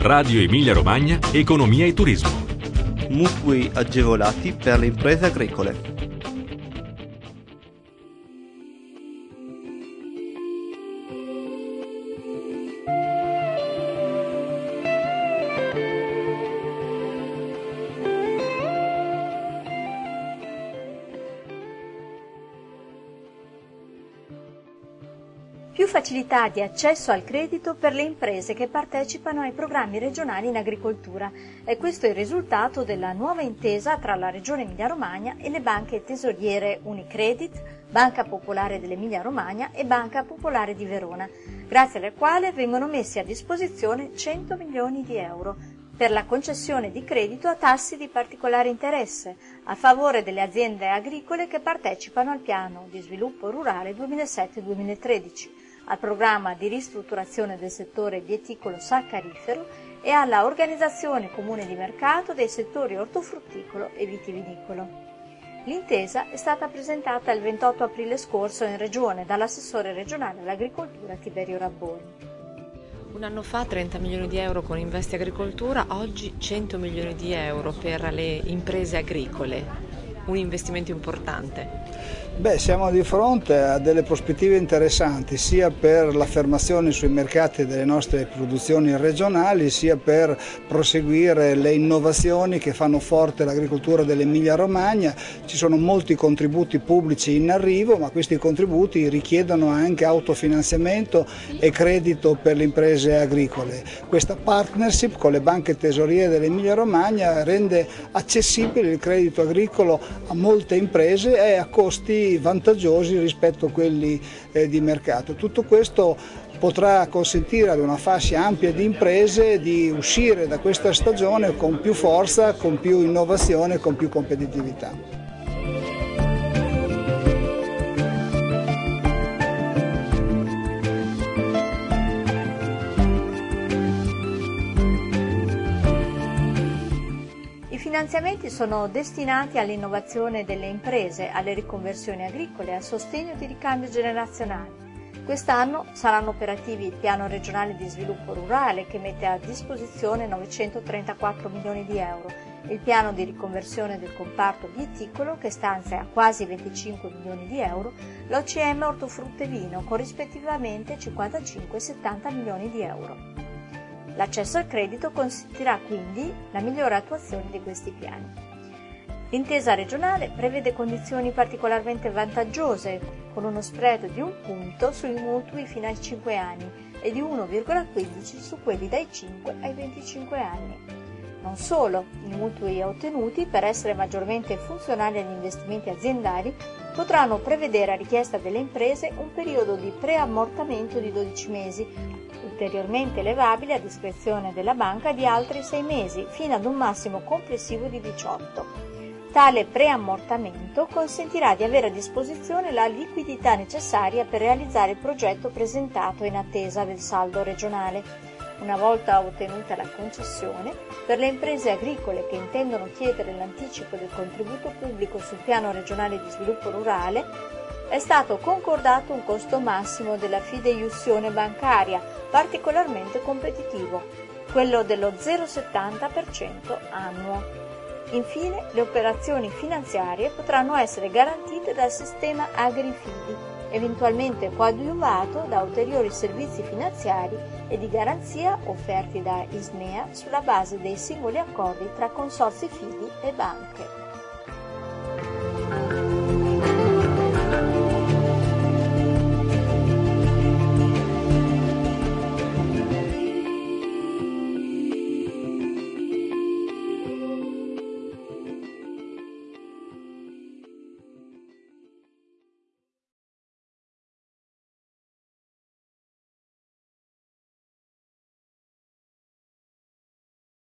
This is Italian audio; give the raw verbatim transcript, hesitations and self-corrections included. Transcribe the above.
Radio Emilia Romagna, Economia e Turismo. Mutui agevolati per le imprese agricole. Più facilità di accesso al credito per le imprese che partecipano ai programmi regionali in agricoltura. E questo è il risultato della nuova intesa tra la Regione Emilia-Romagna e le banche tesoriere Unicredit, Banca Popolare dell'Emilia-Romagna e Banca Popolare di Verona, grazie alle quali vengono messi a disposizione cento milioni di euro per la concessione di credito a tassi di particolare interesse a favore delle aziende agricole che partecipano al piano di sviluppo rurale duemilasette duemilatredici, al programma di ristrutturazione del settore bieticolo-saccarifero e alla organizzazione comune di mercato dei settori ortofrutticolo e vitivinicolo. L'intesa è stata presentata il ventotto aprile scorso in Regione dall'assessore regionale all'agricoltura Tiberio Rabboni. Un anno fa trenta milioni di euro con Investi Agricoltura, oggi cento milioni di euro per le imprese agricole, un investimento importante. Beh, siamo di fronte a delle prospettive interessanti sia per l'affermazione sui mercati delle nostre produzioni regionali sia per proseguire le innovazioni che fanno forte l'agricoltura dell'Emilia Romagna. Ci sono molti contributi pubblici in arrivo, ma questi contributi richiedono anche autofinanziamento e credito per le imprese agricole. Questa partnership con le banche tesoriere dell'Emilia Romagna rende accessibile il credito agricolo a molte imprese e a costi vantaggiosi rispetto a quelli eh, di mercato. Tutto questo potrà consentire ad una fascia ampia di imprese di uscire da questa stagione con più forza, con più innovazione e con più competitività. I finanziamenti sono destinati all'innovazione delle imprese, alle riconversioni agricole, al sostegno di ricambio generazionale. Quest'anno saranno operativi il Piano regionale di sviluppo rurale che mette a disposizione novecentotrentaquattro milioni di euro, il Piano di riconversione del comparto bieticolo che stanzia quasi venticinque milioni di euro, l'O C M ortofrutta e vino con rispettivamente cinquantacinque e settanta milioni di euro. L'accesso al credito consentirà quindi la migliore attuazione di questi piani. L'intesa regionale prevede condizioni particolarmente vantaggiose, con uno spread di un punto sui mutui fino ai cinque anni e di uno virgola quindici su quelli dai cinque ai venticinque anni. Non solo, i mutui ottenuti, per essere maggiormente funzionali agli investimenti aziendali, potranno prevedere a richiesta delle imprese un periodo di preammortamento di dodici mesi, ulteriormente elevabile a discrezione della banca di altri sei mesi, fino ad un massimo complessivo di diciotto. Tale preammortamento consentirà di avere a disposizione la liquidità necessaria per realizzare il progetto presentato in attesa del saldo regionale. Una volta ottenuta la concessione, per le imprese agricole che intendono chiedere l'anticipo del contributo pubblico sul piano regionale di sviluppo rurale, è stato concordato un costo massimo della fideiussione bancaria particolarmente competitivo, quello dello zero virgola settanta per cento annuo. Infine, le operazioni finanziarie potranno essere garantite dal sistema AgriFidi, eventualmente coadiuvato da ulteriori servizi finanziari e di garanzia offerti da Ismea sulla base dei singoli accordi tra consorzi fidi e banche.